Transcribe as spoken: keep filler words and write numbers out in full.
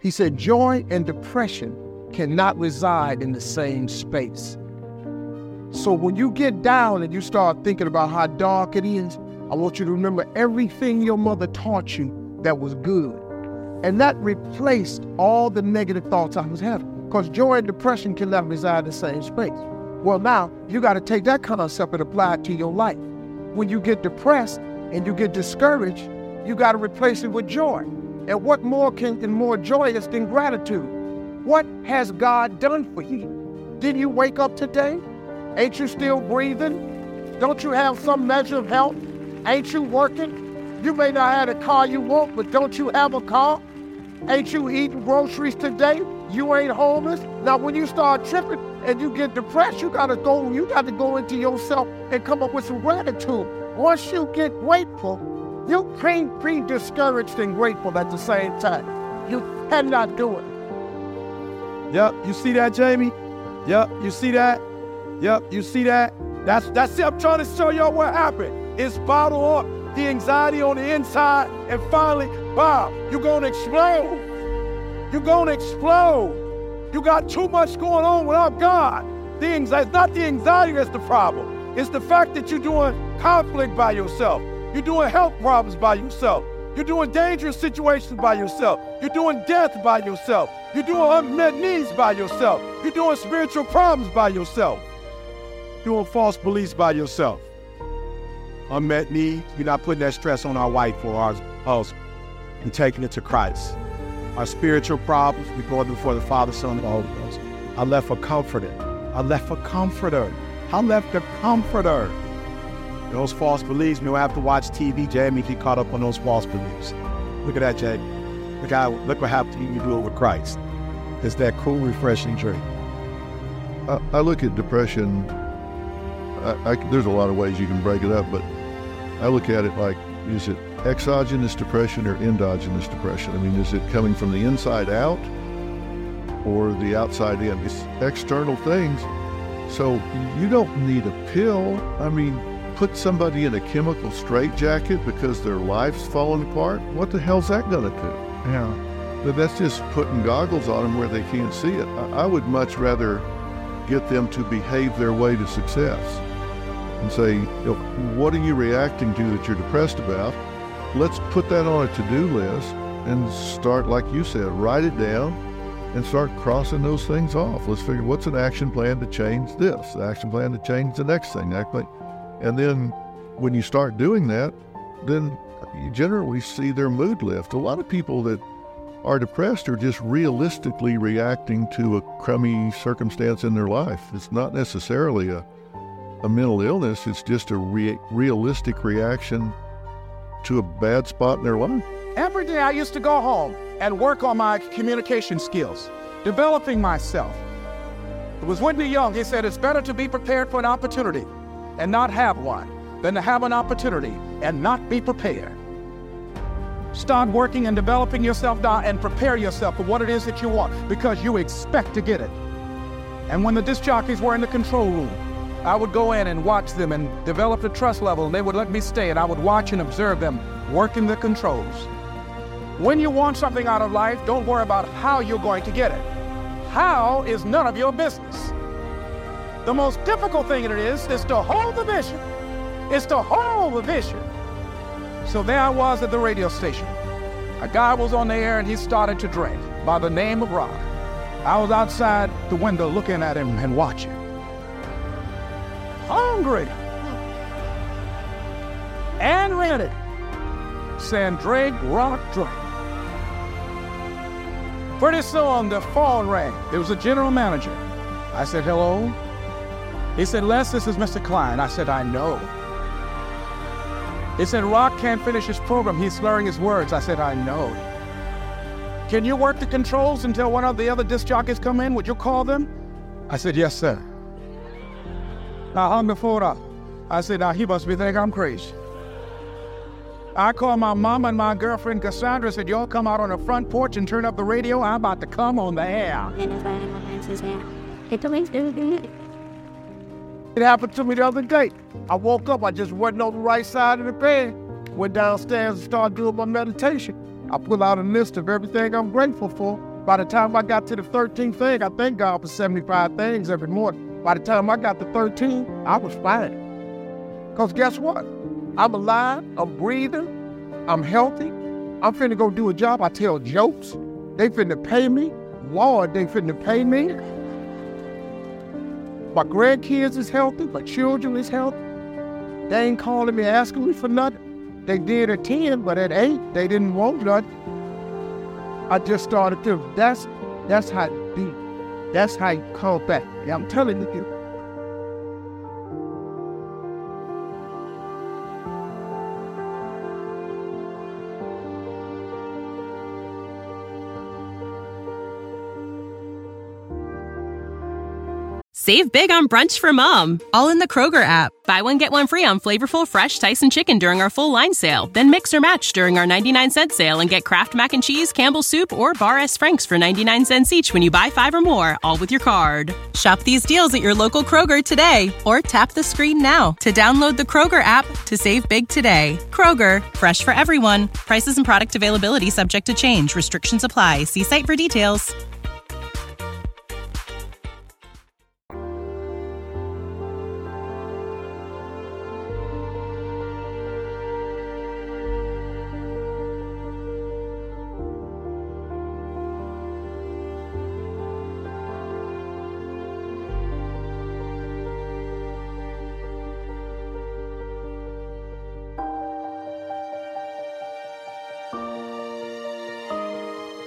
He said, joy and depression cannot reside in the same space. So when you get down and you start thinking about how dark it is, I want you to remember everything your mother taught you that was good. And that replaced all the negative thoughts I was having. Because joy and depression cannot reside in the same space. Well, now, you got to take that concept and apply it to your life. When you get depressed and you get discouraged, you got to replace it with joy. And what more can and more joyous than gratitude? What has God done for you? Didn't you wake up today? Ain't you still breathing? Don't you have some measure of health? Ain't you working? You may not have the car you want, but don't you have a car? Ain't you eating groceries today? You ain't homeless. Now, when you start tripping and you get depressed, you gotta go, you gotta go into yourself and come up with some gratitude. Once you get grateful, you can't be discouraged and grateful at the same time. You cannot do it. Yep, you see that, Jamie? Yep, you see that? Yep, you see that? That's that's it. I'm trying to show y'all what happened. It's bottled up, the anxiety on the inside, and finally, Bob, you're gonna explode. You're gonna explode. You got too much going on without God. The anxiety, it's not the anxiety that's the problem. It's the fact that you're doing conflict by yourself. You're doing health problems by yourself. You're doing dangerous situations by yourself. You're doing death by yourself. You're doing unmet needs by yourself. You're doing spiritual problems by yourself. Doing false beliefs by yourself. Unmet needs, you're not putting that stress on our wife or our husband and taking it to Christ. Our spiritual problems, we brought them before the Father, Son, and the Holy Ghost. I left a comforter. I left a comforter. I left a comforter. Those false beliefs, we don't have to watch T V, Jamie, get caught up on those false beliefs. Look at that, Jamie. Look, how, look what happens when you do it with Christ. It's that cool, refreshing drink. I, I look at depression, I, I, there's a lot of ways you can break it up, but I look at it like, is it exogenous depression or endogenous depression? I mean, is it coming from the inside out or the outside in? It's external things. So you don't need a pill. I mean, put somebody in a chemical straitjacket because their life's falling apart. What the hell's that gonna do? Yeah. But that's just putting goggles on them where they can't see it. I, I would much rather get them to behave their way to success and say, you know, what are you reacting to that you're depressed about? Let's put that on a to-do list and start, like you said, write it down and start crossing those things off. Let's figure what's an action plan to change this, the action plan to change the next thing. And then when you start doing that, then you generally see their mood lift. A lot of people that are depressed are just realistically reacting to a crummy circumstance in their life. It's not necessarily a, a mental illness. It's just a re- realistic reaction to a bad spot in their life. Every day I used to go home and work on my communication skills, developing myself. It was Whitney Young. He said, it's better to be prepared for an opportunity and not have one than to have an opportunity and not be prepared. Start working and developing yourself now and prepare yourself for what it is that you want, because you expect to get it. And when the disc jockeys were in the control room, I would go in and watch them and develop the trust level, and they would let me stay, and I would watch and observe them working the controls. When you want something out of life, don't worry about how you're going to get it. How is none of your business. The most difficult thing it is, is to hold the vision. It's to hold the vision. So there I was at the radio station. A guy was on the air and he started to drink by the name of Rock. I was outside the window looking at him and watching. Hungry. And ready. Saying, drink, rock, drink. Pretty soon the phone rang. There was a general manager. I said, hello. He said, Les, this is Mister Klein. I said, I know. He said, Rock can't finish his program. He's slurring his words. I said, I know. Can you work the controls until one of the other disc jockeys come in? Would you call them? I said, yes, sir. I hung the phone up. I said, now he must be thinking I'm crazy. I called my mom and my girlfriend Cassandra, said, y'all come out on the front porch and turn up the radio. I'm about to come on the air. It happened to me the other day. I woke up, I just wasn't on the right side of the bed. Went downstairs and started doing my meditation. I pulled out a list of everything I'm grateful for. By the time I got to the thirteenth thing, I thank God for seventy-five things every morning. By the time I got to thirteen, I was fine. Because guess what? I'm alive, I'm breathing, I'm healthy. I'm finna go do a job. I tell jokes. They finna pay me. Lord, they finna pay me. My grandkids is healthy. My children is healthy. They ain't calling me asking me for nothing. They did at ten, but at eight, they didn't want nothing. I just started to, that's, that's how it be. That's how you come back. Yeah, I'm telling you. Save big on brunch for mom, all in the Kroger app. Buy one, get one free on flavorful, fresh Tyson chicken during our full line sale. Then mix or match during our ninety-nine cent sale and get Kraft Mac and Cheese, Campbell's Soup, or Bar S. Frank's for ninety-nine cents each when you buy five or more, all with your card. Shop these deals at your local Kroger today, or tap the screen now to download the Kroger app to save big today. Kroger, fresh for everyone. Prices and product availability subject to change. Restrictions apply. See site for details.